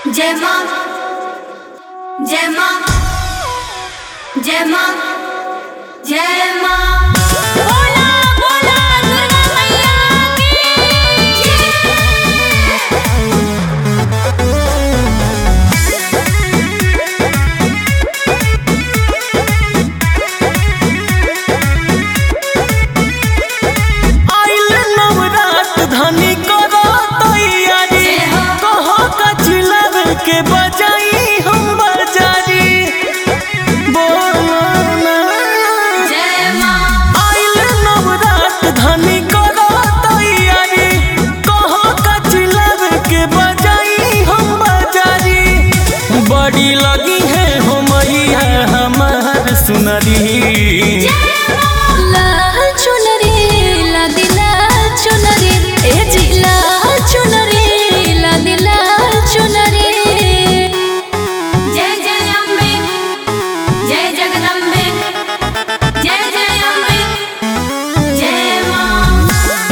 जय मां जय मां जय मां जय मां बोला बोला दुर्गा मैया की आइल नवरात धनी करो तैयारी कहो कचिलर के बजाई हम बजारी बोलो ना जय मां आइल नवरात धनी करो तैयारी कहो कचिलर के बजाई हम बजारी बड़ी लगी है हो मैया हमार सुनरी लाल चुनरी ला दिला चुनरी ए जी लाल चुनरी ला दिला चुनरी जय जय अम्बे जय जगदम्बे जय जय अम्बे जय मां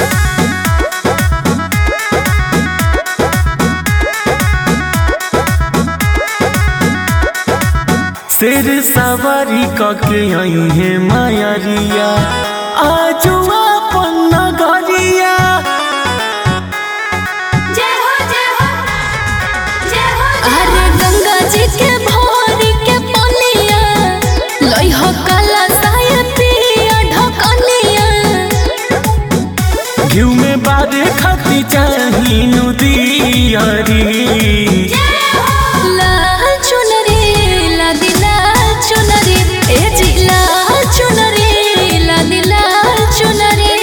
सिर सवारी कके आई है मायरिया आजू अपन नगरिया जय हो जय हो जय हो अरे गंगा जी के भोर के पनिया लई हो काला साया पिया ढकनिया घिउ में बारे खाती चाही नुदियारी लाल चुनरी ला दिला चुनरी ए जी लाल चुनरी ला दिला चुनरी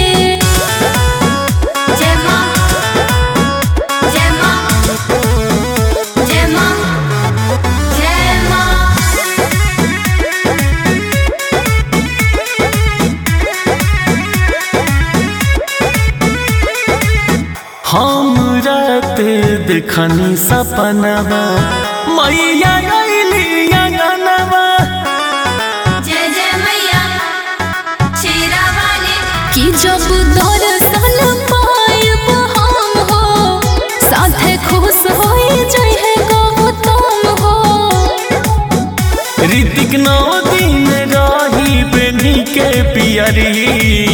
जय मां जय मां जय मां जय मां हम रात देखनी सपनवा मैया गईली अंगनवा जय जय मैया शेरा वाली कि जब दर्शन पायब हम हो साथे खुश होई जय है गौतम हो ऋतिक 9 दिन रही बेनी के पियरी